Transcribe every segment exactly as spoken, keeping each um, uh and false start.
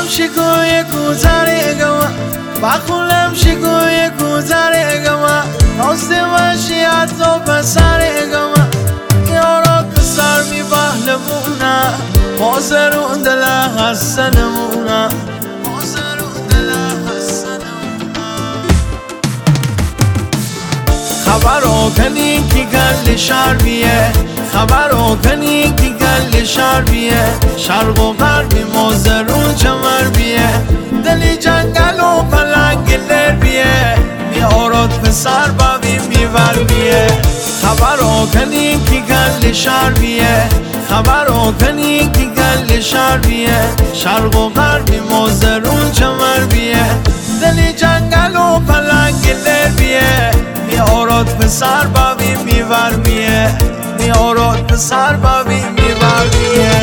بخونم شکوی کوتره گما بخونم شکوی کوتره گما نازده باشی حتی پسره گما یارا کسر می بحلمونه بازرون دل حسنمونه بازرون دل حسنمونه خبرو کنی کی گل شهر بیه خبرو کنی کی گل شهر بیه شرق و غربی مازرون چمر بیه دلی جنگل و پلنگ لر بیه میارات پسر بابی میور بیه خبرو کنی کی گل شهر بیه خبرو کنی کی گل شهر بیه شرق و غربی مازرون چمر بیه دلی جنگل و پلنگ لر بیه میارات پسر بابی میور بیه میارات پسر بابی میور بیه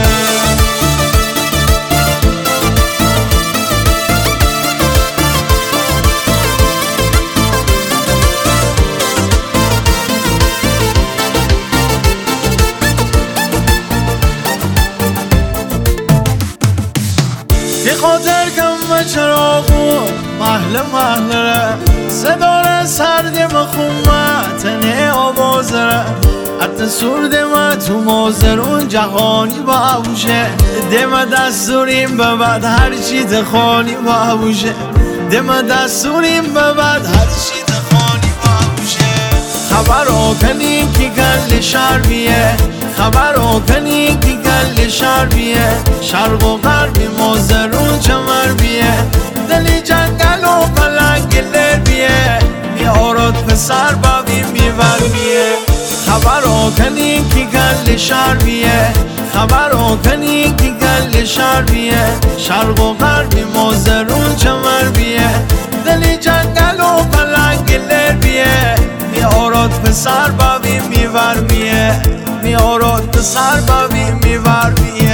دی خاطر کم چراغو محل محلره صدار سردی مخومت نه آوازره حتی سرده ما تو مازرون جهانی باوشه دم دستوریم به بعد هر چی تخوانی باوشه دم دستوریم به بعد هر چی تخوانی باوشه خبرو کنی کی گل شهر بیه خبرو کنی کی گل شهر بیه شرق و غربی مازرون چمر بیه دلی جنگل و پلنگ لر بیه میارات پسر بابی میور بیه خبرو کنی کی گل شهر بیه خبرو کنی کی گل شهر بیه شرق و غربی مازرون چمر بیه دلی جنگل و پلنگ لر بیه میارات پسر بابی میور بیه میارات پسر بابی میور بیه